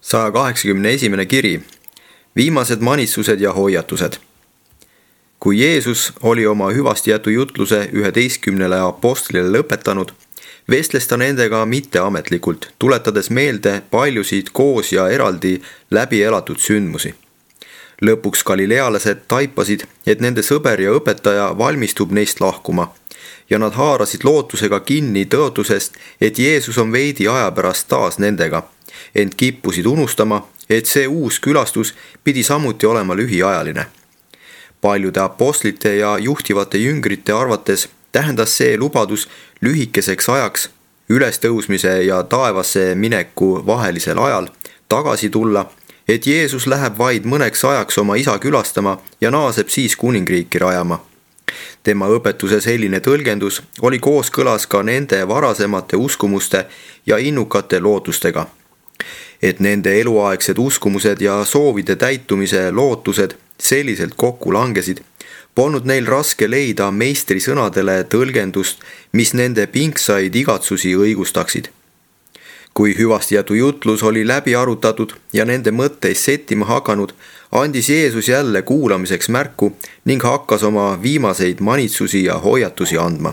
181. kiri. Viimased manitsused ja hoiatused. Kui Jeesus oli oma hüvastijätu jutluse 11 apostlile lõpetanud, vestles ta nendega mitteametlikult, tuletades meelde paljusid koos ja eraldi läbi elatud sündmusi. Lõpuks galilealased taipasid, et nende sõber ja õpetaja valmistub neist lahkuma, ja nad haarasid lootusega kinni tõotusest, et Jeesus on veidi aja pärast taas nendega, ent kippusid unustama, et see uus külastus pidi samuti olema lühiajaline. Paljude apostlite ja juhtivate jüngrite arvates tähendas see lubadus lühikeseks ajaks ülestõusmise ja taevasse mineku vahelisel ajal tagasi tulla, et Jeesus läheb vaid mõneks ajaks oma isa külastama ja naaseb siis kuningriiki rajama. Tema õpetuse selline tõlgendus oli kooskõlas ka nende varasemate uskumuste ja innukate lootustega. Et nende eluaegsed uskumused ja soovide täitumise lootused selliselt kokku langesid, polnud neil raske leida meistri sõnadele tõlgendust, mis nende pingsaid igatsusi õigustaksid. Kui hüvastijätu jutlus oli läbi arutatud ja nende mõtteis settima hakanud, andis Jeesus jälle kuulamiseks märku ning hakkas oma viimaseid manitsusi ja hoiatusi andma.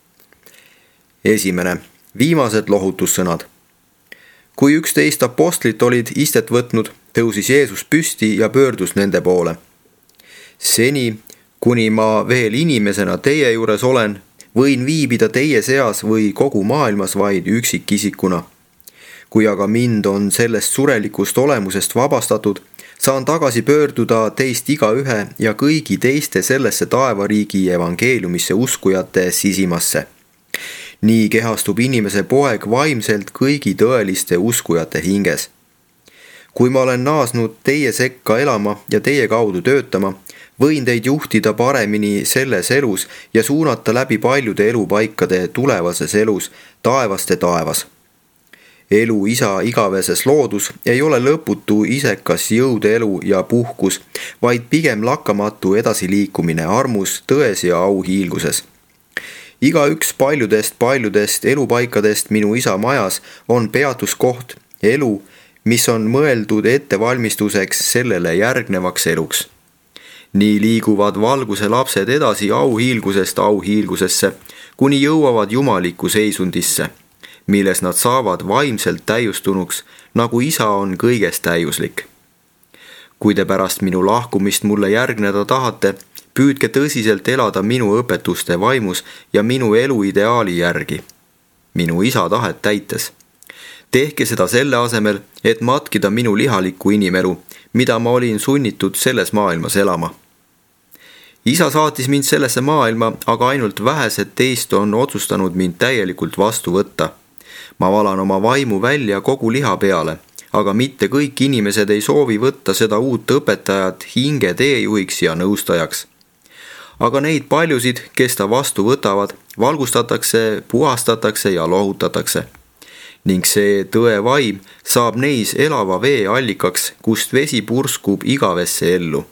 1. Viimased lohutussõnad. Kui 11 apostlit olid istet võtnud, tõusis Jeesus püsti ja pöördus nende poole. Seni, kuni ma veel inimesena teie juures olen, võin viibida teie seas või kogu maailmas vaid üksikisikuna. Kui aga mind on sellest surelikust olemusest vabastatud, saan tagasi pöörduda teist igaühe ja kõigi teiste sellesse taevariigi evangeeliumisse uskujate sisimasse. Nii kehastub inimese poeg vaimselt kõigi tõeliste uskujate hinges. Kui ma olen naasnud teie sekka elama ja teie kaudu töötama, võin teid juhtida paremini selles elus ja suunata läbi paljude elupaikade tulevases elus taevaste taevas. Elu isa igaveses loodus ei ole lõputu isekas jõudelu ja puhkus, vaid pigem lakkamatu edasiliikumine armus, tões ja auhiilguses. Igaüks paljudest elupaikadest minu isa majas on peatuskoht, elu, mis on mõeldud ettevalmistuseks sellele järgnevaks eluks. Nii liiguvad valguse lapsed edasi auhiilgusest auhiilgusesse, kuni jõuavad jumalikku seisundisse, milles nad saavad vaimselt täiustunuks, nagu isa on kõigest täiuslik. Kui te pärast minu lahkumist mulle järgneda tahate, püüdke tõsiselt elada minu õpetuste vaimus ja minu elu ideaali järgi, minu isa tahet täites. Tehke seda selle asemel, et matkida minu lihalikku inimelu, mida ma olin sunnitud selles maailmas elama. Isa saatis mind sellesse maailma, aga ainult vähesed teist on otsustanud mind täielikult vastu võtta. Ma valan oma vaimu välja kogu liha peale, aga mitte kõik inimesed ei soovi võtta seda uut õpetajat hinge teejuhiks ja nõustajaks. Aga neid paljusid, kes ta vastu võtavad, valgustatakse, puhastatakse ja lohutatakse. Ning see tõe vaim saab neis elava vee allikaks, kust vesi purskub igavesse ellu.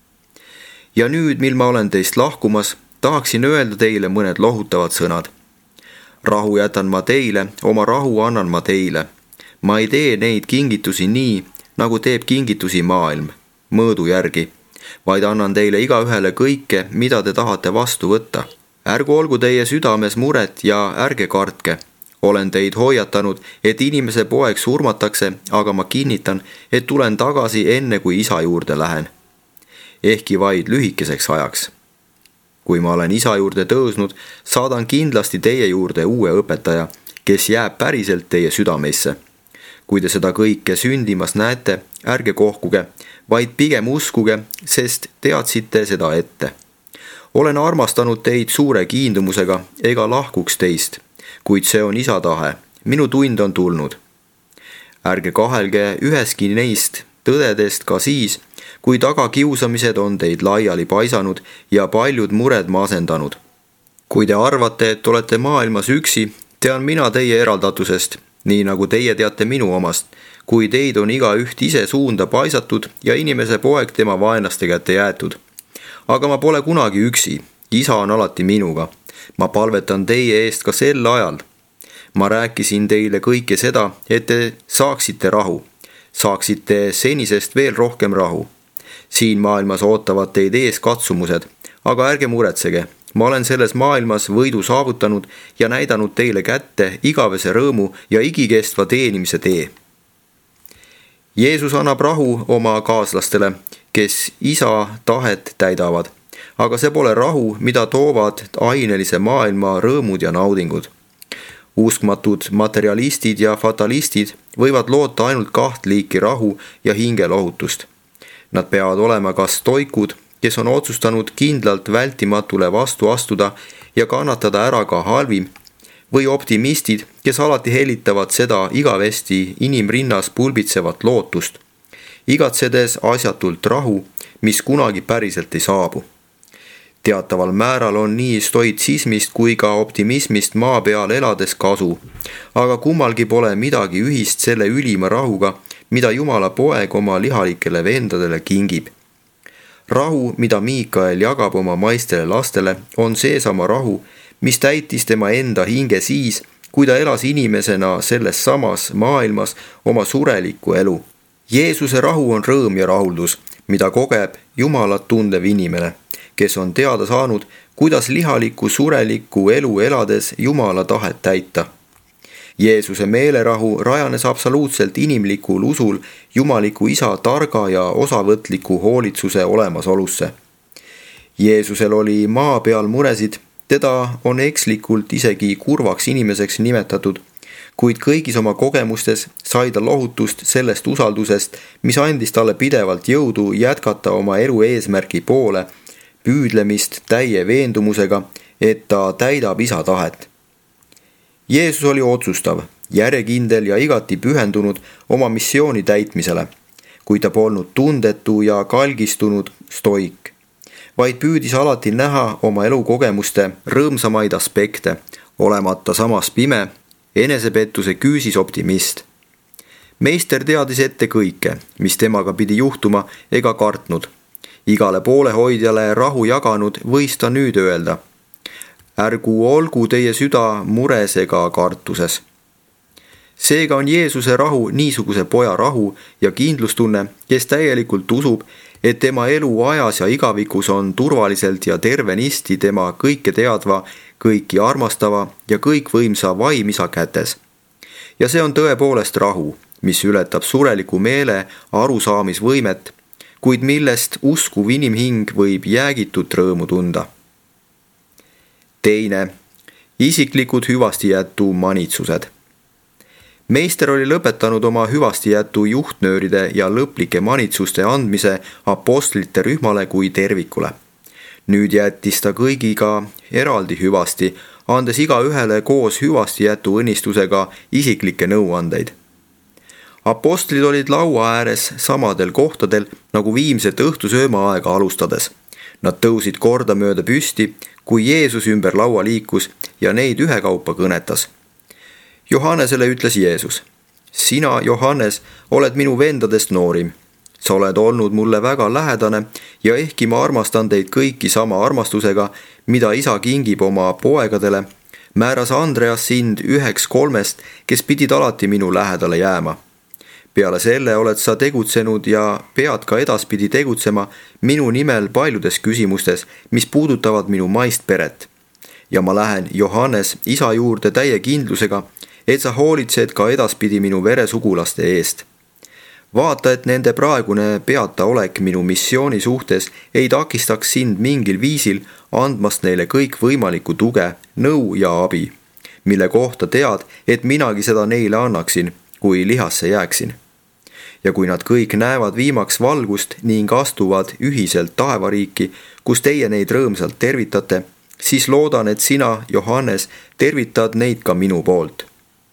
Ja nüüd, mil ma olen teist lahkumas, tahaksin öelda teile mõned lohutavad sõnad. Rahu jätan ma teile, oma rahu annan ma teile. Ma ei tee neid kingitusi nii, nagu teeb kingitusi maailm, mõõdu järgi, vaid annan teile igaühele kõike, mida te tahate vastu võtta. Ärgu olgu teie südames muret ja ärge kartke. Olen teid hoiatanud, et inimese poeg surmatakse, aga ma kinnitan, et tulen tagasi enne, kui isa juurde lähen. Ehkki vaid lühikeseks ajaks. Kui ma olen isa juurde tõusnud, saadan kindlasti teie juurde uue õpetaja, kes jääb päriselt teie südameisse. Kui te seda kõike sündimas näete, ärge kohkuge, vaid pigem uskuge, sest teadsite seda ette. Olen armastanud teid suure kiindumusega ega lahkuks teist, kuid see on isa tahe, minu tund on tulnud. Ärge kahelge üheski neist tõdedest ka siis, kui tagakiusamised on teid laiali paisanud ja paljud mured masendanud. Kui te arvate, et olete maailmas üksi, tean mina teie eraldatusest, nii nagu teie teate minu omast, kui teid on igaüht ise suunda paisatud ja inimese poeg tema vaenlaste kätte jäetud. Aga ma pole kunagi üksi, isa on alati minuga. Ma palvetan teie eest ka sel ajal. Ma rääkisin teile kõike seda, et te saaksite rahu. saaksite senisest veel rohkem rahu. Siin maailmas ootavad teid ees katsumused, aga ärge muretsege, ma olen selles maailmas võidu saavutanud ja näidanud teile kätte igavese rõõmu ja igikestva teenimise tee. Jeesus annab rahu oma kaaslastele, kes isa tahet täidavad, aga see pole rahu, mida toovad ainelise maailma rõõmud ja naudingud. Uskmatud materialistid ja fatalistid võivad loota ainult 2 liiki rahu ja hingelohutust. Nad peavad olema kas stoikud, kes on otsustanud kindlalt vältimatule vastu astuda ja kannatada ära ka halvim, või optimistid, kes alati hellitavad seda igavesti inimrinnas pulbitsevat lootust, igatsedes asjatult rahu, mis kunagi päriselt ei saabu. Teataval määral on nii stoitsismist kui ka optimismist maa peal elades kasu, aga kummalgi pole midagi ühist selle ülima rahuga, mida Jumala poeg oma lihalikele vendadele kingib. Rahu, mida Miikael jagab oma maistele lastele, on seesama rahu, mis täitis tema enda hinge siis, kui ta elas inimesena selles samas maailmas oma surelikku elu. Jeesuse rahu on rõõm ja rahuldus, mida kogeb Jumalat tundev inimene, kes on teada saanud, kuidas lihalikku surelikku elu elades Jumala tahet täita. Jeesuse meelerahu rajanes absoluutselt inimlikul usul Jumaliku isa targa ja osavõtliku hoolitsuse olemasolusse. Jeesusel oli maa peal muresid, teda on ekslikult isegi kurvaks inimeseks nimetatud, kuid kõigis oma kogemustes sai ta lohutust sellest usaldusest, mis andis talle pidevalt jõudu jätkata oma elu eesmärgi poole, püüdlemist täie veendumusega, et ta täidab isa tahet. Jeesus oli otsustav, järjekindel ja igati pühendunud oma missiooni täitmisele, kuid ta polnud tundetu ja kalgistunud stoik, vaid püüdis alati näha oma elukogemuste rõõmsamaid aspekte, olemata samas pime, enesepettuse küüsis optimist. Meister teadis ette kõike, mis temaga pidi juhtuma, ega kartnud. Igale poolehoidjale rahu jaganud võis ta nüüd öelda: ärgu olgu teie süda mures ega kartuses. Seega on Jeesuse rahu niisuguse poja rahu ja kindlustunne, kes täielikult usub, et tema elu ajas ja igavikus on turvaliselt ja tervenisti tema kõike teadva, kõiki armastava ja kõikvõimsa vaimisa kätes. Ja see on tõepoolest rahu, mis ületab sureliku meele arusaamisvõimet, kuid millest uskuv inimhing võib jäägitut rõõmu tunda. Teine, isiklikud hüvastijätu manitsused. Meister oli lõpetanud oma hüvastijätu juhtnööride ja lõplike manitsuste andmise apostlite rühmale kui tervikule. Nüüd jättis ta kõigiga eraldi hüvasti, andes igaühele koos hüvastijätu õnnistusega isiklikke nõuandeid. Apostlid olid laua ääres samadel kohtadel nagu viimset õhtusööma aega alustades. Nad tõusid kordamööda püsti, kui Jeesus ümber laua liikus ja neid ühekaupa kõnetas. Johannesele ütles Jeesus: sina, Johannes, oled minu vendadest noorim. Sa oled olnud mulle väga lähedane ja ehkki ma armastan teid kõiki sama armastusega, mida isa kingib oma poegadele, määras Andreas sind 1 3, kes pidid alati minu lähedale jääma. Peale selle oled sa tegutsenud ja pead ka edaspidi tegutsema minu nimel paljudes küsimustes, mis puudutavad minu maist peret. Ja ma lähen, Johannes, isa juurde täie kindlusega, et sa hoolitsed ka edaspidi minu veresugulaste eest. Vaata, et nende praegune peataolek minu missiooni suhtes ei takistaks sind mingil viisil andmast neile kõik võimalikku tuge, nõu ja abi, mille kohta tead, et minagi seda neile annaksin, kui lihasse jääksin. Ja kui nad kõik näevad viimaks valgust ning astuvad ühiselt taevariiki, kus teie neid rõõmsalt tervitate, siis loodan, et sina, Johannes, tervitad neid ka minu poolt.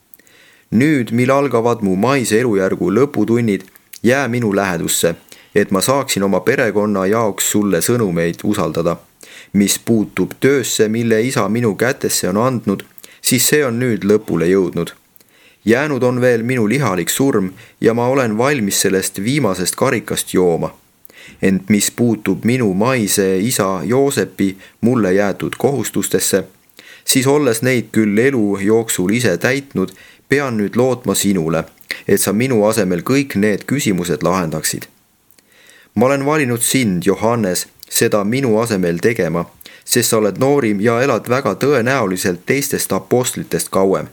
Nüüd, mil algavad mu maise elujärgu lõputunnid, jää minu lähedusse, et ma saaksin oma perekonna jaoks sulle sõnumeid usaldada. Mis puutub töösse, mille isa minu kätesse on andnud, siis see on nüüd lõpule jõudnud. Jäänud on veel minu lihalik surm ja ma olen valmis sellest viimasest karikast jooma. Ent mis puutub minu maise isa Joosepi mulle jäetud kohustustesse, siis olles neid küll elu jooksul ise täitnud, pean nüüd lootma sinule, et sa minu asemel kõik need küsimused lahendaksid. Ma olen valinud sind, Johannes, seda minu asemel tegema, sest sa oled noorim ja elad väga tõenäoliselt teistest apostlitest kauem.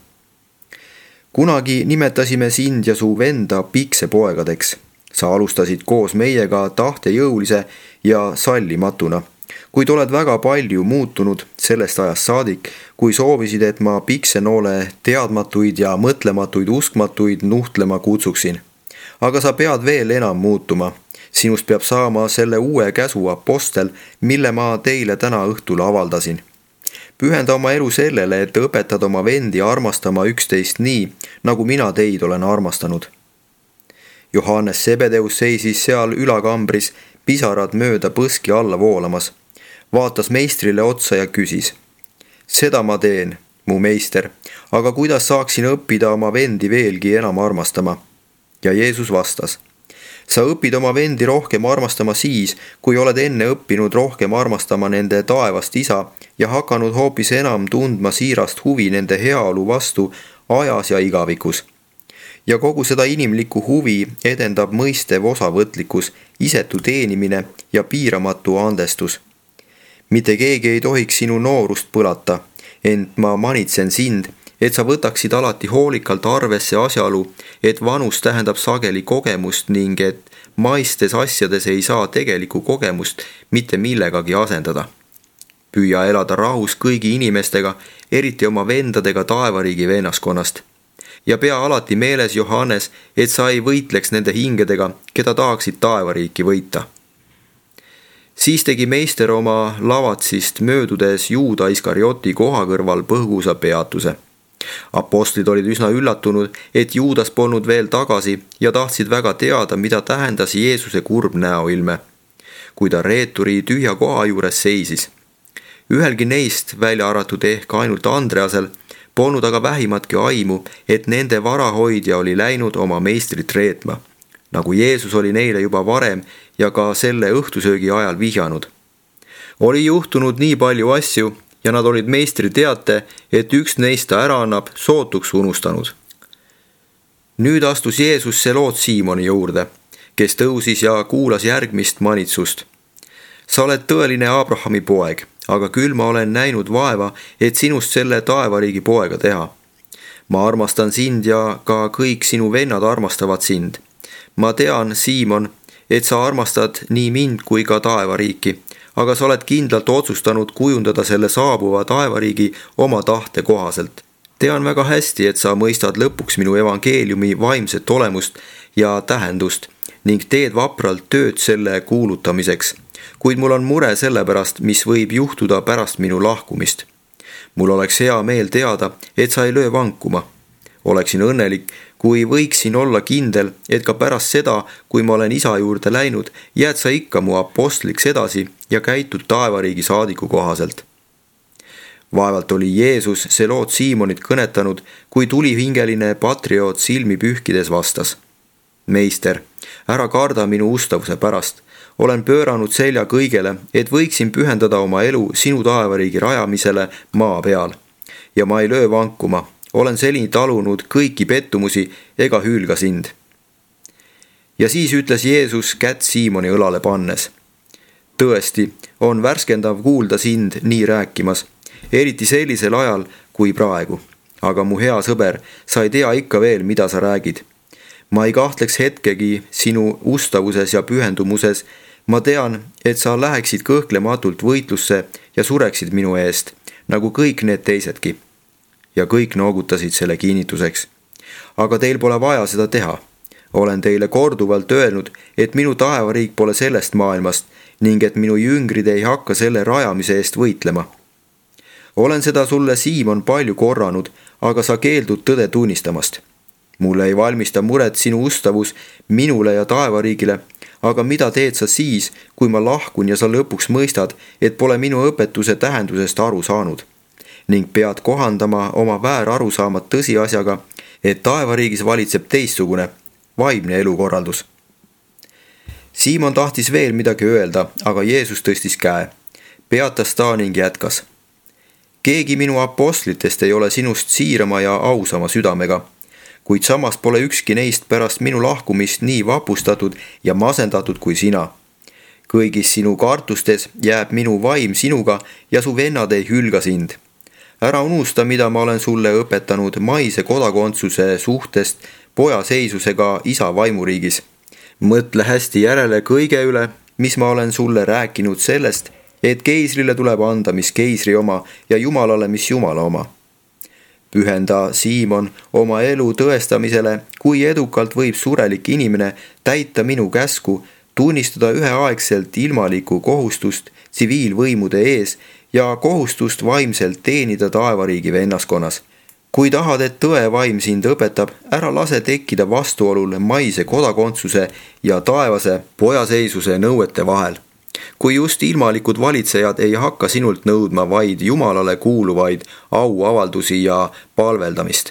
Kunagi nimetasime sind ja su venda piksepoegadeks. Sa alustasid koos meiega tahtejõulise ja sallimatuna, kuid oled väga palju muutunud sellest ajast saadik, kui soovisid, et ma piksenoole teadmatuid ja mõtlematuid uskmatuid nuhtlema kutsuksin. Aga sa pead veel enam muutuma. Sinust peab saama selle uue käsu apostel, mille ma teile täna õhtul avaldasin. Pühenda oma elu sellele, et õpetad oma vendi armastama üksteist nii, nagu mina teid olen armastanud. Johannes Sebedeus seisis seal ülakambris, pisarad mööda põski alla voolamas. Vaatas meistrile otsa ja küsis: seda ma teen, mu meister, aga kuidas saaksin õppida oma vendi veelgi enam armastama? Ja Jeesus vastas: sa õpid oma vendi rohkem armastama siis, kui oled enne õppinud rohkem armastama nende taevast isa ja hakanud hoopis enam tundma siirast huvi nende heaolu vastu ajas ja igavikus. Ja kogu seda inimlikku huvi edendab mõistev osavõtlikkus, isetu teenimine ja piiramatu andestus. Mitte keegi ei tohiks sinu noorust põlata, ent ma manitsen sind, et sa võtaksid alati hoolikalt arvesse asjaolu, et vanus tähendab sageli kogemust ning et maistes asjades ei saa tegelikku kogemust mitte millegagi asendada. Püüa elada rahus kõigi inimestega, eriti oma vendadega taevariigi vennaskonnast. Ja pea alati meeles, Johannes, et sa ei võitleks nende hingedega, keda tahaksid taevariiki võita. Siis tegi meister oma lavatsist möödudes Juuda Iskarioti koha kõrval põgusa peatuse. Apostlid olid üsna üllatunud, et Juudas polnud veel tagasi ja tahtsid väga teada, mida tähendas Jeesuse kurb näoilme, kui ta reeturi tühja koha juures seisis. Ühelgi neist, välja arvatud ehk ainult Andreasel, polnud aga vähimatki aimu, et nende varahoidja oli läinud oma meistrit reetma, nagu Jeesus oli neile juba varem ja ka selle õhtusöögi ajal vihjanud. Oli juhtunud nii palju asju, ja nad olid meistri teate, et üks neist ta ära annab, sootuks unustanud. Nüüd astus Jeesus Seloot Siimoni juurde, kes tõusis ja kuulas järgmist manitsust. Sa oled tõeline Abrahami poeg, aga küll ma olen näinud vaeva, et sinust selle taevariigi poega teha. Ma armastan sind ja ka kõik sinu vennad armastavad sind. Ma tean, Siimon, et sa armastad nii mind kui ka taevariiki, aga sa oled kindlalt otsustanud kujundada selle saabuva taevariigi oma tahte kohaselt. Tean väga hästi, et sa mõistad lõpuks minu evangeeliumi vaimset olemust ja tähendust ning teed vapralt tööd selle kuulutamiseks, kuid mul on mure selle pärast, mis võib juhtuda pärast minu lahkumist. Mul oleks hea meel teada, et sa ei löö vankuma. Oleksin õnnelik, kui võiksin olla kindel, et ka pärast seda, kui ma olen isa juurde läinud, jääd sa ikka mu apostliks edasi ja käitud taevariigi saadiku kohaselt. Vaevalt oli Jeesus Seloot Siimonit kõnetanud, kui tulihingeline patrioot silmi pühkides vastas: meister, ära karda minu ustavuse pärast. Olen pööranud selja kõigele, et võiksin pühendada oma elu sinu taevariigi rajamisele maa peal. Ja ma ei löö vankuma. Olen seni talunud kõiki pettumusi ega hülga sind. Ja siis ütles Jeesus kätt Siimoni õlale pannes: tõesti, on värskendav kuulda sind nii rääkimas, eriti sellisel ajal kui praegu. Aga mu hea sõber, sa ei tea ikka veel, mida sa räägid. Ma ei kahtleks hetkegi sinu ustavuses ja pühendumuses. Ma tean, et sa läheksid kõhklematult võitlusse ja sureksid minu eest, nagu kõik need teisedki. Ja kõik noogutasid selle kinnituseks. Aga teil pole vaja seda teha. Olen teile korduvalt öelnud, et minu taevariik pole sellest maailmast ning et minu jüngrid ei hakka selle rajamise eest võitlema. Olen seda sulle, Siimon, palju korranud, aga sa keeldud tõde tunnistamast. Mulle ei valmista muret sinu ustavus minule ja taevariigile, aga mida teed sa siis, kui ma lahkun ja sa lõpuks mõistad, et pole minu õpetuse tähendusest aru saanud? Ning pead kohandama oma väärarusaamad tõsiasjaga, et taevariigis valitseb teistsugune, vaimne elukorraldus. Siimon tahtis veel midagi öelda, aga Jeesus tõstis käe. Peatas ta ning jätkas: keegi minu apostlitest ei ole sinust siirama ja ausama südamega. kuid samas pole ükski neist pärast minu lahkumist nii vapustatud ja masendatud kui sina. Kõigis sinu kartustes jääb minu vaim sinuga ja su vennad ei hülga sind. Ära unusta, mida ma olen sulle õpetanud maise kodakondsuse suhtest poja seisusega isa vaimuriigis. Mõtle hästi järele kõige üle, mis ma olen sulle rääkinud sellest, et keisrile tuleb anda, mis keisri oma ja Jumalale, mis Jumala oma. Pühenda, Siimon, oma elu tõestamisele, kui edukalt võib surelik inimene täita minu käsku, tunnistada üheaegselt ilmalikku kohustust tsiviilvõimude ees ja kohustust vaimselt teenida taevariigi vennaskonnas. Kui tahad, et tõe vaim sind õpetab, ära lase tekkida vastuolul maise kodakondsuse ja taevase pojaseisuse nõuete vahel. Kui just ilmalikud valitsejad ei hakka sinult nõudma vaid Jumalale kuuluvaid auavaldusi ja palveldamist.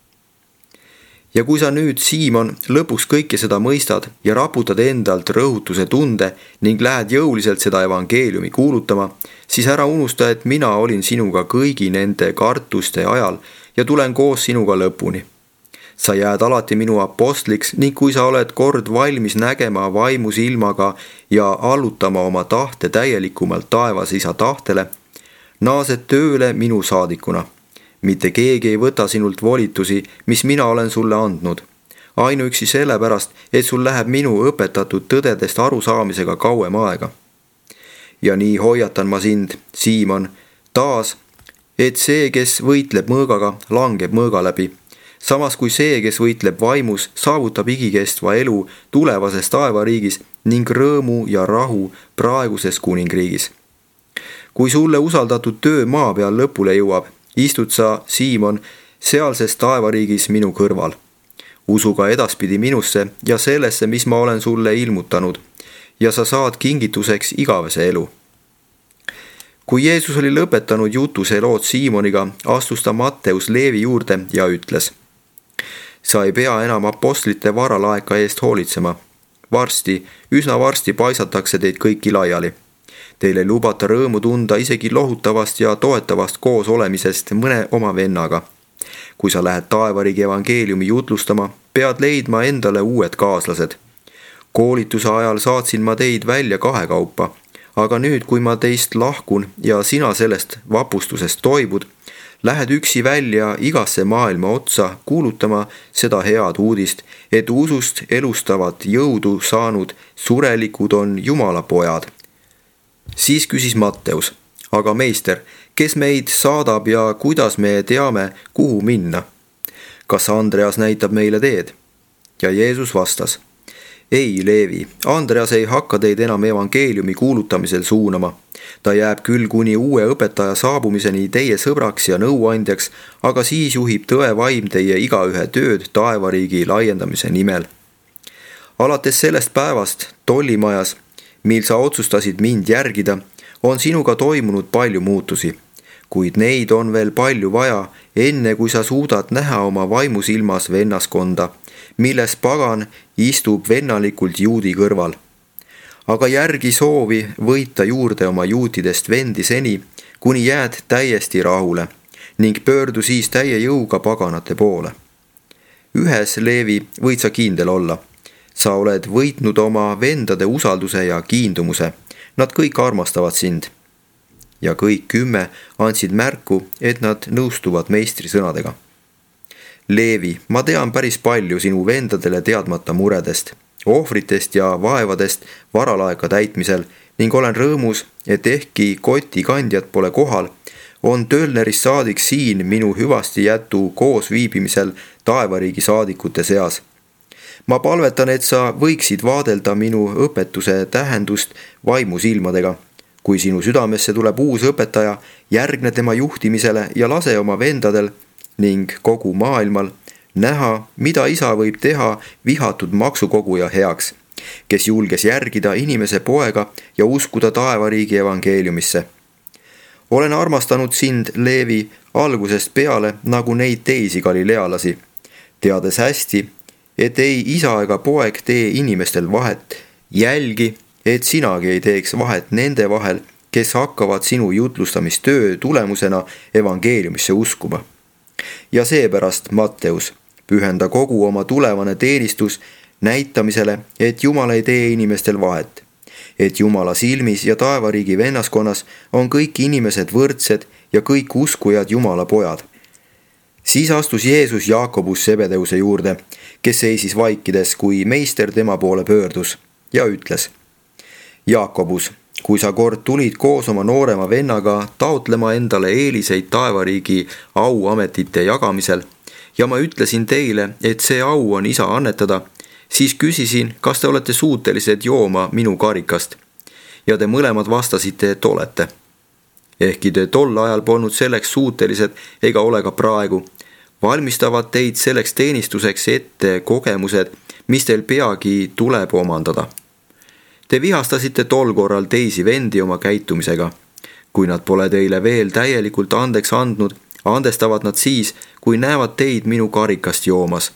Ja kui sa nüüd, Siimon, lõpuks kõike seda mõistad ja raputad endalt rõhutuse tunde ning lähed jõuliselt seda evangeeliumi kuulutama, siis ära unusta, et mina olin sinuga kõigi nende kartuste ajal ja tulen koos sinuga lõpuni. Sa jääd alati minu apostliks ning kui sa oled kord valmis nägema vaimusilmaga ja allutama oma tahte täielikumalt taevas isa tahtele, naased tööle minu saadikuna. Mitte keegi ei võta sinult volitusi, mis mina olen sulle andnud. Ainuüksi sellepärast, et sul läheb minu õpetatud tõdedest arusaamisega kauem aega. Ja nii hoiatan ma sind, Siimon, taas, et see, kes võitleb mõõgaga, langeb mõõga läbi. Samas kui see, kes võitleb vaimus, saavutab igikestva elu tulevases taevariigis ning rõõmu ja rahu praeguses kuningriigis. Kui sulle usaldatud töö maa peal lõpule jõuab, istud sa, Siimon, sealses taevariigis minu kõrval. Usuga edaspidi minusse ja sellesse, mis ma olen sulle ilmutanud, ja sa saad kingituseks igavese elu. Kui Jeesus oli lõpetanud jutuse lood Siimoniga, astus ta Matteus Leevi juurde ja ütles: sa ei pea enam apostlite varalaeka eest hoolitsema. Üsna varsti paisatakse teid kõiki laiali. Teil ei lubata rõõmu tunda isegi lohutavast ja toetavast koos olemisest mõne oma vennaga. Kui sa lähed taevariigi evangeeliumi jutlustama, pead leidma endale uued kaaslased. Koolituse ajal saatsin ma teid välja kahekaupa, aga nüüd, kui ma teist lahkun ja sina sellest vapustusest toibud, lähed üksi välja igasse maailma otsa kuulutama seda head uudist, et usust elustavat jõudu saanud surelikud on Jumala pojad. Siis küsis Matteus: aga meister, kes meid saadab ja kuidas me teame, kuhu minna? Kas Andreas näitab meile teed? Ja Jeesus vastas: ei, Leevi, Andreas ei hakka teid enam evangeeliumi kuulutamisel suunama. Ta jääb küll kuni uue õpetaja saabumiseni teie sõbraks ja nõuandjaks, aga siis juhib tõe vaim teie igaühe tööd taevariigi laiendamise nimel. Alates sellest päevast tollimajas, mil sa otsustasid mind järgida, on sinuga toimunud palju muutusi, kuid neid on veel palju vaja, enne kui sa suudad näha oma vaimusilmas vennaskonda, milles pagan istub vennalikult juudi kõrval. Aga järgi soovi võita juurde oma juutidest vendi seni, kuni jääd täiesti rahule ning pöördu siis täie jõuga paganate poole. Ühes, Leevi, võid sa kindel olla. Sa oled võitnud oma vendade usalduse ja kiindumuse. Nad kõik armastavad sind. Ja kõik 10 andsid märku, et nad nõustuvad meistri sõnadega. Leevi, ma tean päris palju sinu vendadele teadmata muredest, ohvritest ja vaevadest varalaeka täitmisel ning olen rõõmus, et ehkki kotikandjad pole kohal, on Tölnerist saadik siin minu hüvasti jätu koos viibimisel taevariigi saadikute seas. Ma palvetan, et sa võiksid vaadelda minu õpetuse tähendust vaimusilmadega. Kui sinu südamesse tuleb uus õpetaja, järgne tema juhtimisele ja lase oma vendadel ning kogu maailmal näha, mida isa võib teha vihatud maksukoguja heaks, kes julges järgida inimese poega ja uskuda taevariigi evangeeliumisse. Olen armastanud sind, Leevi, algusest peale nagu neid teisi galilealasi, teades hästi, et ei isa ega poeg tee inimestel vahet, jälgi, et sinagi ei teeks vahet nende vahel, kes hakkavad sinu jutlustamistöö tulemusena evangeeliumisse uskuma. Ja seepärast, Matteus, Pühenda kogu oma tulevane teenistus näitamisele, et Jumal ei tee inimestel vahet. Et Jumala silmis ja taevariigi vennaskonnas on kõik inimesed võrdsed ja kõik uskujad Jumala pojad. Siis astus Jeesus Jaakobus Sebedeuse juurde, kes seisis vaikides, kui meister tema poole pöördus ja ütles: Jaakobus, kui sa kord tulid koos oma noorema vennaga taotlema endale eeliseid taevariigi auametite jagamisel ja ma ütlesin teile, et see au on isa annetada, siis küsisin, kas te olete suutelised jooma minu karikast. Ja te mõlemad vastasite, et olete. Ehkki te tol ajal polnud selleks suutelised ega ole ka praegu, valmistavad teid selleks teenistuseks ette kogemused, mis teil peagi tuleb omandada. Te vihastasite tol korral teisi vendi oma käitumisega. Kui nad pole teile veel täielikult andeks andnud, andestavad nad siis, kui näevad teid minu karikast joomas.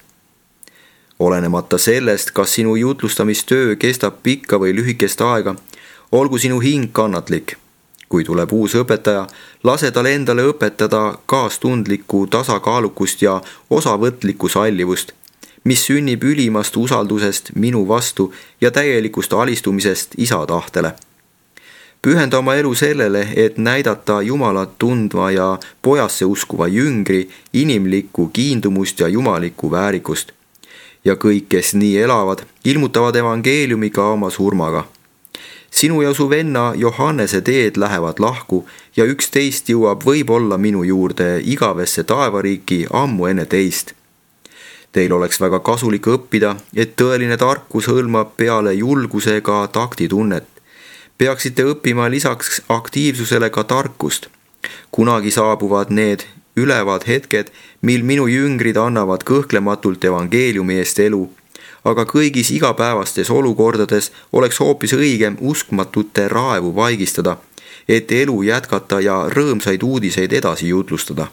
Olenemata sellest, kas sinu jutlustamistöö kestab pikka või lühikest aega, olgu sinu hing kannatlik. Kui tuleb uus õpetaja, lase tal endale õpetada kaastundlikku tasakaalukust ja osavõtlikku sallivust, mis sünnib ülimast usaldusest minu vastu ja täielikust alistumisest isa tahtele. Pühenda oma elu sellele, et näidata Jumalat tundva ja pojasse uskuva jüngri inimlikku kiindumust ja jumalikku väärikust. Ja kõik, kes nii elavad, ilmutavad evangeeliumi ka oma surmaga. Sinu ja su venna Johannese teed lähevad lahku ja üks teist jõuab võib-olla minu juurde igavesse taevariiki ammu enne teist. Teil oleks väga kasulik õppida, et tõeline tarkus hõlmab peale julguse ka taktitunnet. Peaksite õppima lisaks aktiivsusele ka tarkust. Kunagi saabuvad need ülevad hetked, mil minu jüngrid annavad kõhklematult evangeeliumi eest elu, aga kõigis igapäevastes olukordades oleks hoopis õigem uskmatute raevu vaigistada, et elu jätkata ja rõõmsaid uudiseid edasi jutlustada.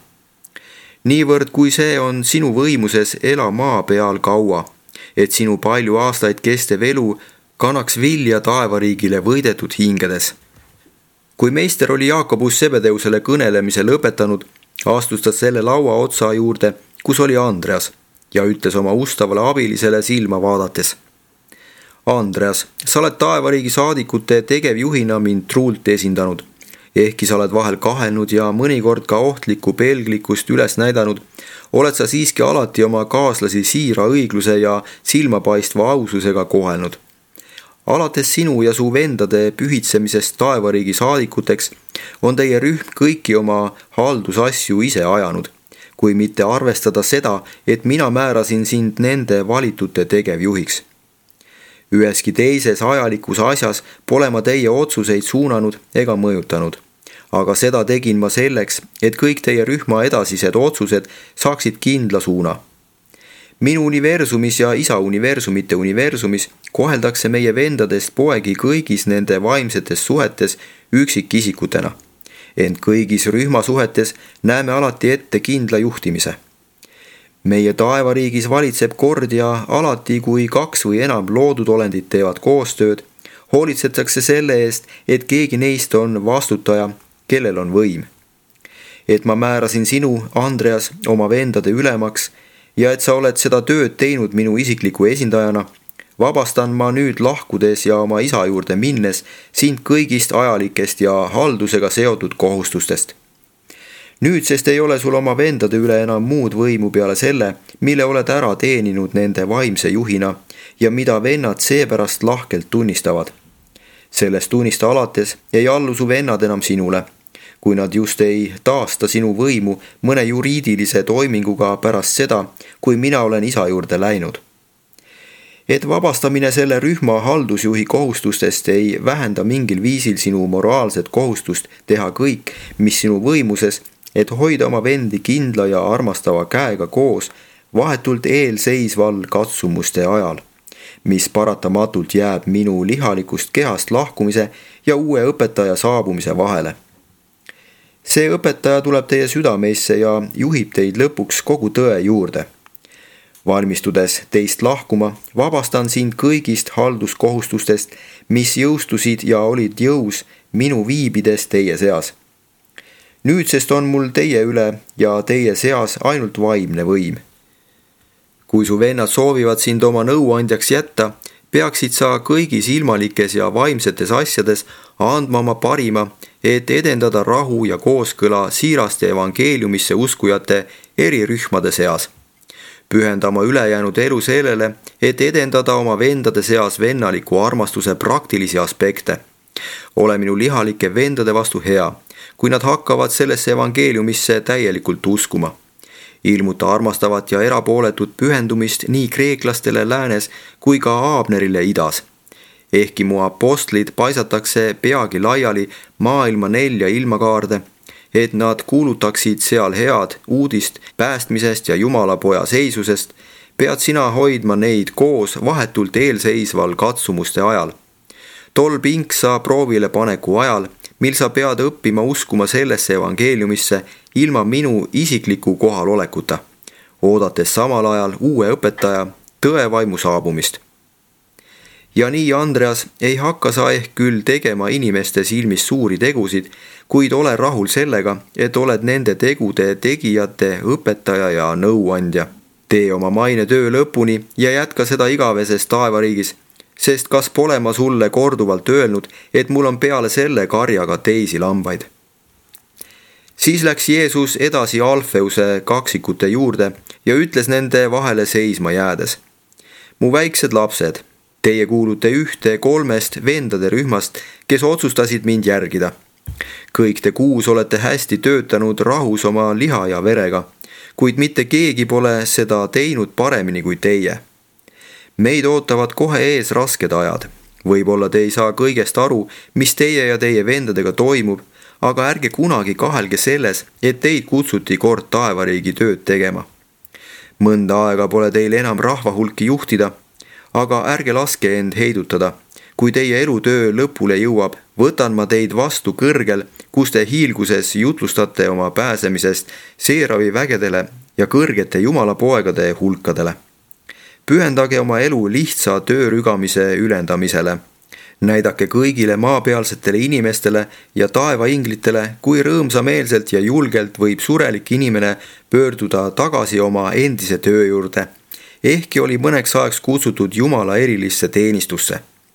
Niivõrd kui see on sinu võimuses, ela maa peal kaua, et sinu palju aastaid kestev elu kannaks vilja taevariigile võidetud hingedes. Kui meister oli Jaakobus Sebedeusele kõnelemise lõpetanud, astus ta selle laua otsa juurde, kus oli Andreas, ja ütles oma ustavale abilisele silma vaadates: Andreas, sa oled taevariigi saadikute tegevjuhina mind truult esindanud. Ehkki sa oled vahel kahelnud ja mõnikord ka ohtlikku pelglikkust üles näidanud, oled sa siiski alati oma kaaslasi siira õigluse ja silmapaistva aususega kohelnud. Alates sinu ja su vendade pühitsemisest taevariigi saadikuteks on teie rühm kõiki oma haldusasju ise ajanud, kui mitte arvestada seda, et mina määrasin sind nende valitute tegevjuhiks. Üheski teises ajalikus asjas pole ma teie otsuseid suunanud ega mõjutanud, aga seda tegin ma selleks, et kõik teie rühma edasised otsused saaksid kindla suuna. Minu universumis ja isa universumite universumis koheldakse meie vendadest poegi kõigis nende vaimsetes suhetes üksikisikutena. Ent kõigis rühmasuhetes näeme alati ette kindla juhtimise. Meie taevariigis valitseb kord ja alati, kui 2 või enam loodud olendid teevad koostööd, hoolitsetakse selle eest, et keegi neist on vastutaja, kellel on võim. Et ma määrasin sinu, Andreas, oma vendade ülemaks ja et sa oled seda tööd teinud minu isikliku esindajana, vabastan ma nüüd lahkudes ja oma isa juurde minnes sind kõigist ajalikest ja haldusega seotud kohustustest. Nüüdsest ei ole sul oma vendade üle enam muud võimu peale selle, mille oled ära teeninud nende vaimse juhina ja mida vennad seepärast lahkelt tunnistavad. Sellest tunnista alates ei allu su vennad enam sinule, kui nad just ei taasta sinu võimu mõne juriidilise toiminguga pärast seda, kui mina olen isa juurde läinud. Et vabastamine selle rühma haldusjuhi kohustustest ei vähenda mingil viisil sinu moraalset kohustust teha kõik, mis sinu võimuses, et hoida oma vendi kindla ja armastava käega koos vahetult eelseisval katsumuste ajal, mis paratamatult jääb minu lihalikust kehast lahkumise ja uue õpetaja saabumise vahele. See õpetaja tuleb teie südameisse ja juhib teid lõpuks kogu tõe juurde. Valmistudes teist lahkuma, vabastan sind kõigist halduskohustustest, mis jõustusid ja olid jõus minu viibides teie seas. Nüüdsest on mul teie üle ja teie seas ainult vaimne võim. Kui su vennad soovivad sind oma nõuandjaks jätta, peaksid sa kõigis ilmalikes ja vaimsetes asjades andma oma parima, et edendada rahu ja kooskõla siiraste evangeeliumisse uskujate eri rühmade seas. Pühendama ülejäänud elu sellele, et edendada oma vendade seas vennaliku armastuse praktilisi aspekte. Ole minu lihalike vendade vastu hea, kui nad hakkavad sellesse evangeeliumisse täielikult uskuma. Ilmuta armastavat ja erapooletut pühendumist nii kreeklastele läänes kui ka Aabnerile idas. Ehkki mu apostlid paisatakse peagi laiali maailma 4 ilmakaarde, et nad kuulutaksid seal head uudist päästmisest ja Jumala poja seisusest, pead sina hoidma neid koos vahetult eelseisval katsumuste ajal. Tol pinksa proovile paneku ajal, mil sa pead õppima uskuma sellesse evangeeliumisse ilma minu isikliku kohalolekuta, oodates samal ajal uue õpetaja, tõevaimu saabumist. Ja nii, Andreas, ei hakka sa ehk küll tegema inimeste silmis suuri tegusid, kuid ole rahul sellega, et oled nende tegude tegijate, õpetaja ja nõuandja. Tee oma maine töö lõpuni ja jätka seda igaveses taevariigis, sest kas pole ma sulle korduvalt öelnud, et mul on peale selle karjaga teisi lambaid. Siis läks Jeesus edasi Alfeuse kaksikute juurde ja ütles nende vahele seisma jäädes: mu väiksed lapsed, teie kuulute ühte 3 vendade rühmast, kes otsustasid mind järgida. Kõik te 6 olete hästi töötanud rahus oma liha ja verega, kuid mitte keegi pole seda teinud paremini kui teie. Meid ootavad kohe ees rasked ajad. Võib-olla te ei saa kõigest aru, mis teie ja teie vendadega toimub, aga ärge kunagi kahelge selles, et teid kutsuti kord taevariigi tööd tegema. Mõnda aega pole teil enam rahvahulki juhtida, aga ärge laske end heidutada. Kui teie elutöö lõpule jõuab, võtan ma teid vastu kõrgel, kus te hiilguses jutlustate oma pääsemisest Seeravi vägedele ja kõrgete Jumala poegade hulkadele. Pühendage oma elu lihtsa töörügamise ülendamisele. Näidake kõigile maapealsetele inimestele ja taevainglitele, kui rõõmsameelselt ja julgelt võib surelik inimene pöörduda tagasi oma endise töö juurde, ehkki oli mõneks ajaks kutsutud Jumala erilisse teenistusse.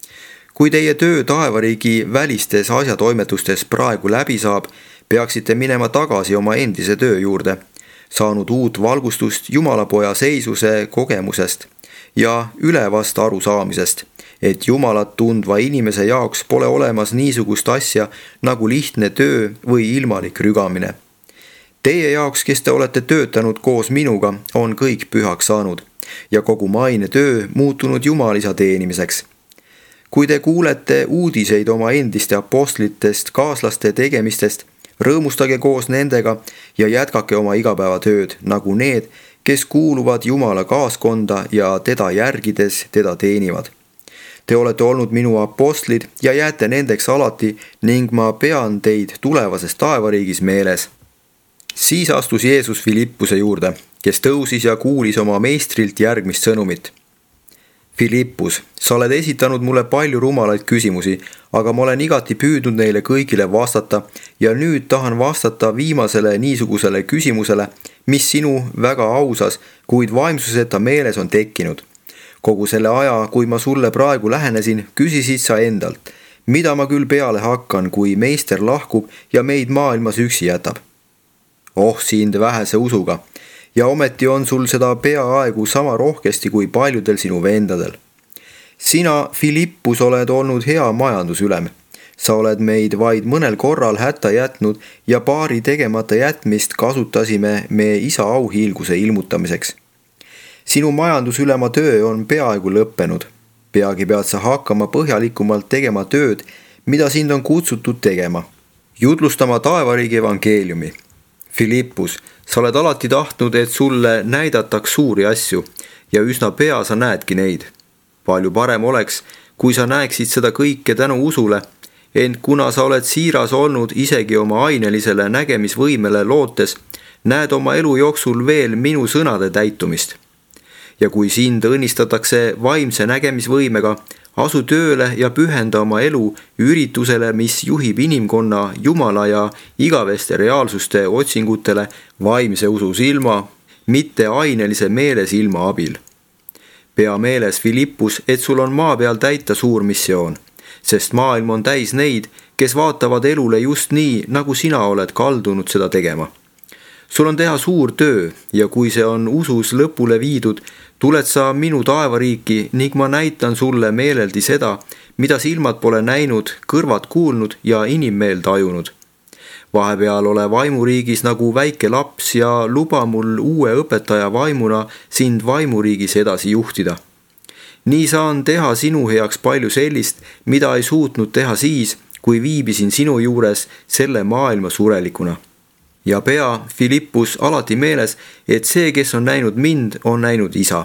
Kui teie töö taevariigi välistes asjatoimetustes praegu läbi saab, peaksite minema tagasi oma endise töö juurde, saanud uut valgustust Jumala poja seisuse kogemusest ja ülevast arusaamisest, et Jumalat tundva inimese jaoks pole olemas niisugust asja nagu lihtne töö või ilmalik rügamine. Teie jaoks, kes te olete töötanud koos minuga, on kõik pühaks saanud ja kogu maine töö muutunud Jumalisa teenimiseks. Kui te kuulete uudiseid oma endiste apostlitest, kaaslaste tegemistest, rõõmustage koos nendega ja jätkake oma igapäevatööd nagu need, kes kuuluvad Jumala kaaskonda ja teda järgides teda teenivad. Te olete olnud minu apostlid ja jääte nendeks alati ning ma pean teid tulevases taevariigis meeles. Siis astus Jeesus Filippuse juurde, kes tõusis ja kuulis oma meistrilt järgmist sõnumit. Filippus, sa oled esitanud mulle palju rumalaid küsimusi, aga ma olen igati püüdnud neile kõigile vastata ja nüüd tahan vastata viimasele niisugusele küsimusele, mis sinu väga ausas, kuid vaimsuseta meeles on tekkinud. Kogu selle aja, kui ma sulle praegu lähenesin, küsisid sa endalt, mida ma küll peale hakkan, kui meister lahkub ja meid maailmas üksi jätab. Oh sind vähese usuga. Ja ometi on sul seda peaaegu sama rohkesti kui paljudel sinu vendadel. Sina, Filippus, oled olnud hea majandusülem. Sa oled meid vaid mõnel korral hätta jätnud ja paari tegemata jätmist kasutasime me isa auhiilguse ilmutamiseks. Sinu majandusülema töö on peaaegu lõppenud. Peagi pead sa hakkama põhjalikumalt tegema tööd, mida sind on kutsutud tegema. Jutlustama taevariigi evangeeliumi. Filippus, sa oled alati tahtnud, et sulle näidataks suuri asju ja üsna pea sa näedki neid. Palju parem oleks, kui sa näeksid seda kõike tänu usule, ent kuna sa oled siiras olnud isegi oma ainelisele nägemisvõimele lootes, näed oma elu jooksul veel minu sõnade täitumist. Ja kui sind õnnistatakse vaimse nägemisvõimega, asu tööle ja pühenda oma elu üritusele, mis juhib inimkonna Jumala ja igaveste reaalsuste otsingutele vaimse usu silma, mitte ainelise meele silma abil. Pea meeles, Philippus, et sul on maa peal täita suur missioon, sest maailm on täis neid, kes vaatavad elule just nii, nagu sina oled kaldunud seda tegema. Sul on teha suur töö ja kui see on usus lõpule viidud, tuled sa minu taevariiki ning ma näitan sulle meeleldi seda, mida silmad pole näinud, kõrvad kuulnud ja inimmeel tajunud. Vahepeal ole vaimuriigis nagu väike laps ja luba mul uue õpetaja vaimuna sind vaimuriigis edasi juhtida. Nii saan teha sinu heaks palju sellist, mida ei suutnud teha siis, kui viibisin sinu juures selle maailma surelikuna. Ja pea, Philippus, alati meeles, et see, kes on näinud mind, on näinud isa.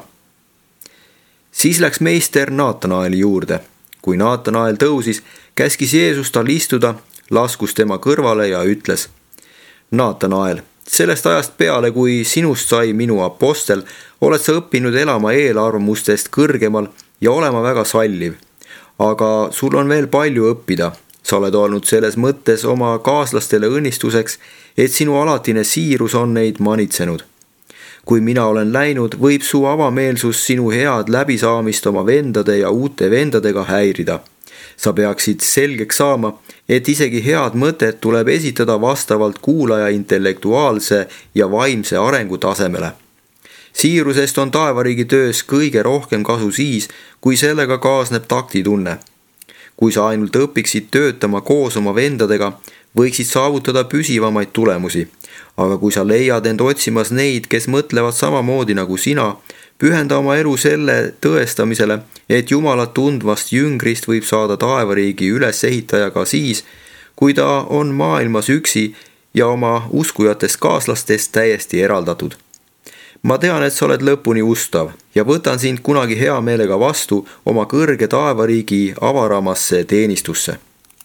Siis läks meister Naatanaeli juurde. Kui Naatanael tõusis, käskis Jeesus tal istuda, laskus tema kõrvale ja ütles: Naatanael, sellest ajast peale, kui sinust sai minu apostel, oled sa õppinud elama eelarvamustest kõrgemal ja olema väga salliv. Aga sul on veel palju õppida. Sa oled olnud selles mõttes oma kaaslastele õnnistuseks, et sinu alatine siirus on neid manitsenud. Kui mina olen läinud, võib su avameelsus sinu head läbisaamist oma vendade ja uute vendadega häirida. Sa peaksid selgeks saama, et isegi head mõtet tuleb esitada vastavalt kuulaja intellektuaalse ja vaimse arengu tasemele. Siirusest on taevariigi töös kõige rohkem kasu siis, kui sellega kaasneb taktitunne. Kui sa ainult õpiksid töötama koos oma vendadega, võiksid saavutada püsivamaid tulemusi. Aga kui sa leiad end otsimas neid, kes mõtlevad samamoodi nagu sina, pühenda oma elu selle tõestamisele, et Jumalat tundvast jüngrist võib saada taevariigi ülesehitaja ka siis, kui ta on maailmas üksi ja oma uskujatest kaaslastest täiesti eraldatud. Ma tean, et sa oled lõpuni ustav ja võtan sind kunagi hea meelega vastu oma kõrge taevariigi avaramasse teenistusse.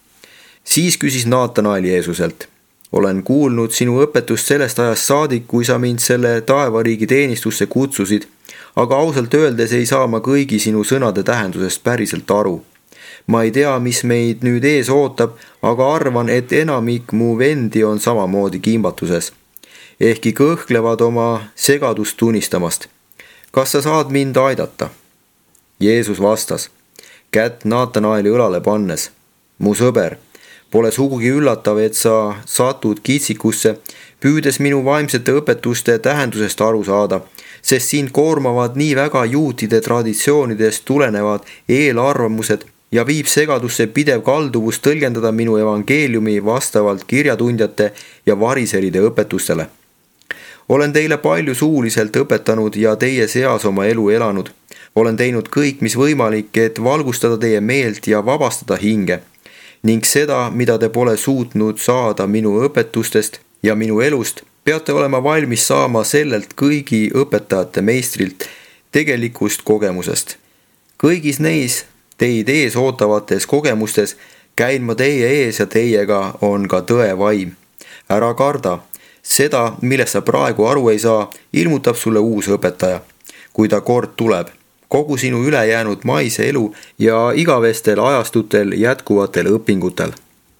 Siis küsis Naatanael Jeesuselt: olen kuulnud sinu õpetust sellest ajast saadik, kui sa mind selle taevariigi teenistusse kutsusid, aga ausalt öeldes ei saa ma kõigi sinu sõnade tähendusest päriselt aru. Ma ei tea, mis meid nüüd ees ootab, aga arvan, et enamik mu vendi on samamoodi kimbatuses. Ehkki kõhklevad oma segadust tunnistamast. Kas sa saad mind aidata? Jeesus vastas, kätt Naatanaeli õlale pannes: mu sõber, pole sugugi üllatav, et sa satud kitsikusse, püüdes minu vaimsete õpetuste tähendusest aru saada, sest sind koormavad nii väga juutide traditsioonidest tulenevad eelarvamused ja viib segadusse pidev kalduvus tõlgendada minu evangeeliumi vastavalt kirjatundjate ja variseride õpetustele. Olen teile palju suuliselt õpetanud ja teie seas oma elu elanud. Olen teinud kõik, mis võimalik, et valgustada teie meelt ja vabastada hinge. Ning seda, mida te pole suutnud saada minu õpetustest ja minu elust, peate olema valmis saama sellelt kõigi õpetajate meistrilt tegelikust kogemusest. Kõigis neis teid ees ootavates kogemustes käin ma teie ees ja teiega on ka tõe vaim. Ära karda. Seda, millest sa praegu aru ei saa, ilmutab sulle uus õpetaja. Kui ta kord tuleb, kogu sinu ülejäänud maise elu ja igavestel ajastutel jätkuvatel õpingutel.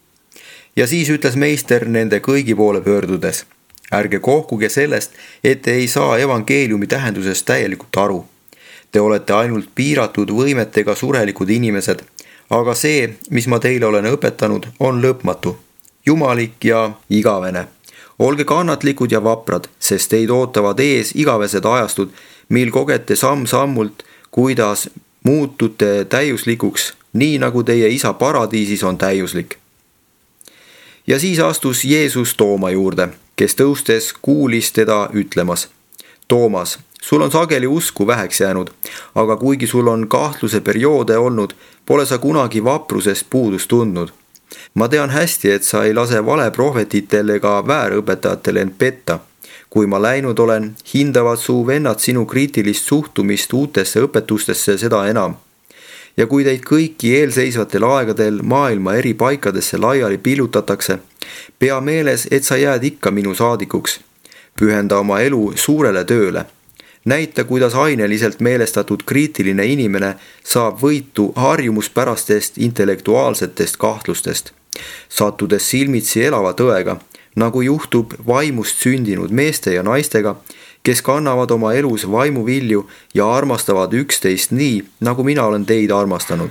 Ja siis ütles meister nende kõigi poole pöördudes: ärge kohkuge sellest, et te ei saa evangeeliumi tähendusest täielikult aru. Te olete ainult piiratud võimetega surelikud inimesed, aga see, mis ma teile olen õpetanud, on lõpmatu, jumalik ja igavene. Olge kannatlikud ja vaprad, sest teid ootavad ees igavesed ajastud, mil kogete samm-sammult, kuidas muutute täiuslikuks, nii nagu teie isa paradiisis on täiuslik. Ja siis astus Jeesus Tooma juurde, kes tõustes kuulis teda ütlemas: Toomas, sul on sageli usku väheks jäänud, aga kuigi sul on kahtluse perioode olnud, pole sa kunagi vaprusest puudust tundnud. Ma tean hästi, et sa ei lase valeprohvetitel ega väärõpetajatel end petta. Kui ma läinud olen, hindavad su vennad sinu kriitilist suhtumist uutesse õpetustesse seda enam. Ja kui teid kõiki eelseisvatel aegadel maailma eri paikadesse laiali pillutatakse, pea meeles, et sa jääd ikka minu saadikuks. Pühenda oma elu suurele tööle. Näita, kuidas aineliselt meelestatud kriitiline inimene saab võitu harjumuspärastest intellektuaalsetest kahtlustest, sattudes silmitsi elava tõega, nagu juhtub vaimust sündinud meeste ja naistega, kes kannavad oma elus vaimuvilju ja armastavad üksteist nii, nagu mina olen teid armastanud.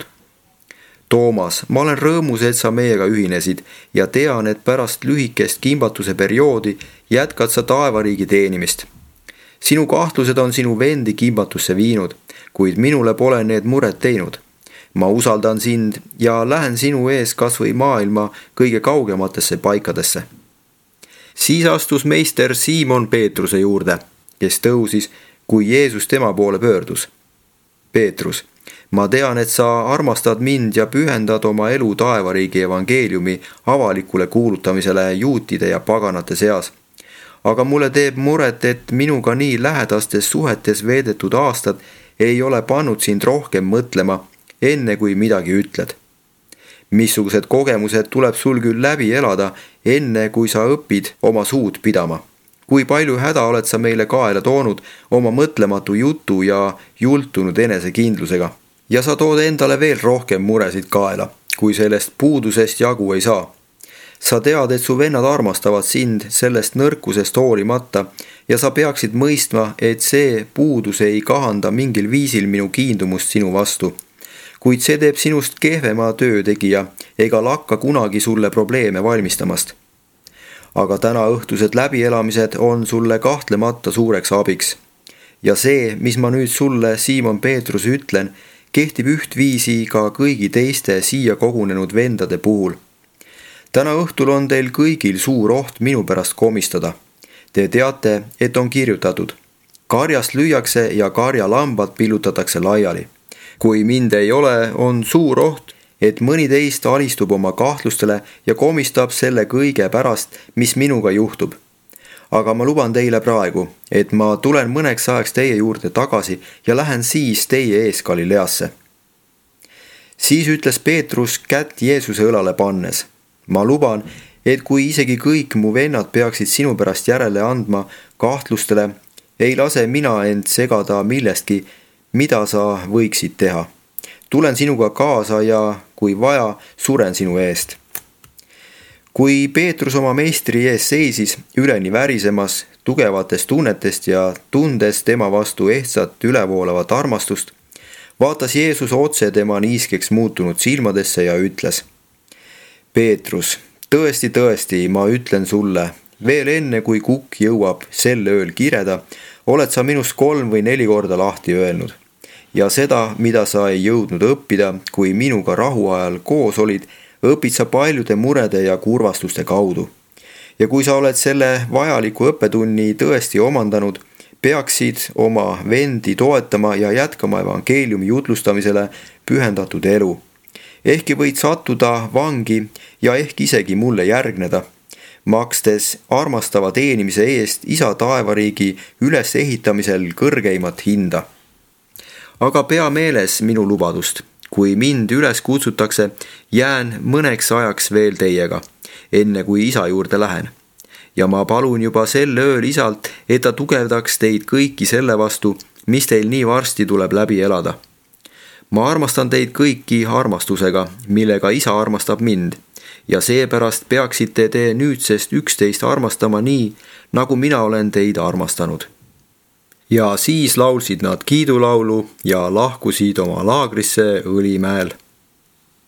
Toomas, ma olen rõõmus, et sa meiega ühinesid ja tean, et pärast lühikest kimbatuse perioodi jätkad sa taevariigi teenimist. Sinu kahtlused on sinu vendi kimbatusse viinud, kuid minule pole need mured teinud. Ma usaldan sind ja lähen sinu ees kas või maailma kõige kaugematesse paikadesse. Siis astus meister Siimon Peetruse juurde, kes tõusis, kui Jeesus tema poole pöördus. Peetrus, ma tean, et sa armastad mind ja pühendad oma elu taevariigi evangeeliumi avalikule kuulutamisele juutide ja paganate seas. Aga mulle teeb muret, et minuga nii lähedastes suhetes veedetud aastad ei ole pannud sind rohkem mõtlema, enne kui midagi ütled. Missugused kogemused tuleb sul küll läbi elada, enne kui sa õpid oma suud pidama. Kui palju häda oled sa meile kaela toonud oma mõtlematu jutu ja jultunud enesekindlusega. Ja sa tood endale veel rohkem muresid kaela, kui sellest puudusest jagu ei saa. Sa tead, et su vennad armastavad sind sellest nõrkusest hoolimata ja sa peaksid mõistma, et see puudus ei kahanda mingil viisil minu kiindumust sinu vastu. Kuid see teeb sinust kehvema töötegija ega lakka kunagi sulle probleeme valmistamast. Aga täna õhtused läbielamised on sulle kahtlemata suureks abiks. Ja see, mis ma nüüd sulle, Siimon Peetrus, ütlen, kehtib ühtviisi ka kõigi teiste siia kogunenud vendade puhul. Täna õhtul on teil kõigil suur oht minu pärast komistada. Te teate, et on kirjutatud. Karjast lüüakse ja karjalambad pillutatakse laiali. Kui mind ei ole, on suur oht, et mõni teist alistub oma kahtlustele ja komistab selle kõige pärast, mis minuga juhtub. Aga ma luban teile praegu, et ma tulen mõneks ajaks teie juurde tagasi ja lähen siis teie ees Galileasse. Siis ütles Peetrus kätt Jeesuse õlale pannes. Ma luban, et kui isegi kõik mu vennad peaksid sinu pärast järele andma kahtlustele, ei lase mina end segada millestki, mida sa võiksid teha. Tulen sinuga kaasa ja kui vaja, suren sinu eest. Kui Peetrus oma meistri ees seisis, üleni värisemas, tugevatest tunnetest ja tundes tema vastu ehtsat ülevoolavat armastust, vaatas Jeesus otse tema niiskeks muutunud silmadesse ja ütles: Peetrus, tõesti, ma ütlen sulle, veel enne kui kukk jõuab sel ööl kireda, oled sa minust 3 või 4 korda lahti öelnud. Ja seda, mida sa ei jõudnud õppida, kui minuga rahuajal koos olid, õpid sa paljude murede ja kurvastuste kaudu. Ja kui sa oled selle vajaliku õppetunni tõesti omandanud, peaksid oma vendi toetama ja jätkama evangeeliumi jutlustamisele pühendatud elu. Ehkki võid sattuda vangi ja ehk isegi mulle järgneda, makstes armastava teenimise eest isa taevariigi ülesehitamisel kõrgeimat hinda. Aga pea meeles minu lubadust. Kui mind üles kutsutakse, jään mõneks ajaks veel teiega, enne kui isa juurde lähen. Ja ma palun juba sel ööl isalt, et ta tugevdaks teid kõiki selle vastu, mis teil nii varsti tuleb läbi elada. Ma armastan teid kõiki armastusega, millega isa armastab mind, ja seepärast peaksite te nüüdsest üksteist armastama nii, nagu mina olen teid armastanud. Ja siis laulsid nad kiidulaulu ja lahkusid oma laagrisse Õlimäel.